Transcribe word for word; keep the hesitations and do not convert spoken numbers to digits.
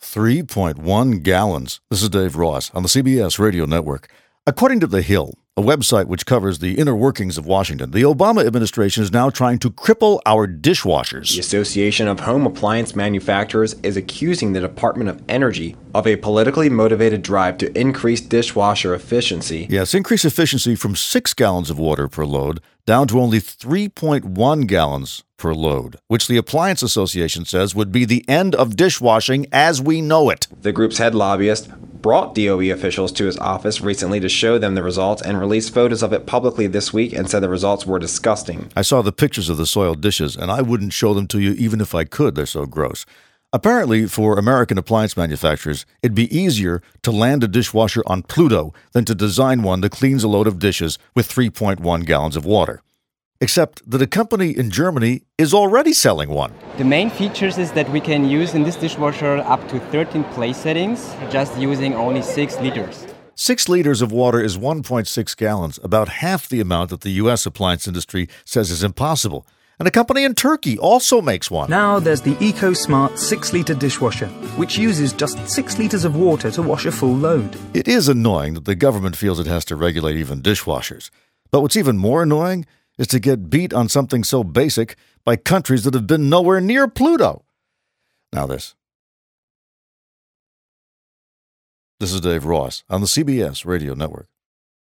three point one gallons. This is Dave Ross on the C B S Radio Network. According to The Hill, a website which covers the inner workings of Washington, the Obama administration is now trying to cripple our dishwashers. The Association of Home Appliance Manufacturers is accusing the Department of Energy of a politically motivated drive to increase dishwasher efficiency. Yes, increase efficiency from six gallons of water per load down to only three point one gallons per load, which the Appliance Association says would be the end of dishwashing as we know it. The group's head lobbyist brought D O E officials to his office recently to show them the results and released photos of it publicly this week and said the results were disgusting. I saw the pictures of the soiled dishes, and I wouldn't show them to you even if I could. They're so gross. Apparently, for American appliance manufacturers, it'd be easier to land a dishwasher on Pluto than to design one that cleans a load of dishes with three point one gallons of water. Except that a company in Germany is already selling one. The main features is that we can use in this dishwasher up to thirteen place settings, just using only six liters. Six liters of water is one point six gallons, about half the amount that the U S appliance industry says is impossible. And a company in Turkey also makes one. Now there's the EcoSmart six litre dishwasher, which uses just six litres of water to wash a full load. It is annoying that the government feels it has to regulate even dishwashers. But what's even more annoying is to get beat on something so basic by countries that have been nowhere near Pluto. Now this. This is Dave Ross on the C B S Radio Network.